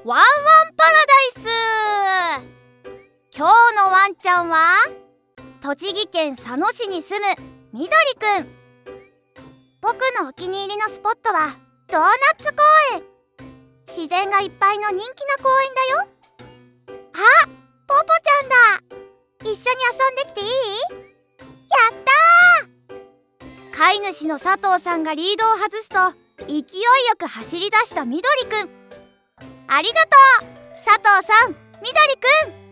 ワンワンパラダイス。今日のワンちゃんは栃木県佐野市に住むみどりくん。僕のお気に入りのスポットはドーナツ公園。自然がいっぱいの人気な公園だよ。あ、ポポちゃんだ。一緒に遊んできていい？やったー。飼い主の佐藤さんがリードを外すと勢いよく走り出したみどりくん。ありがとう佐藤さん、みどりくん。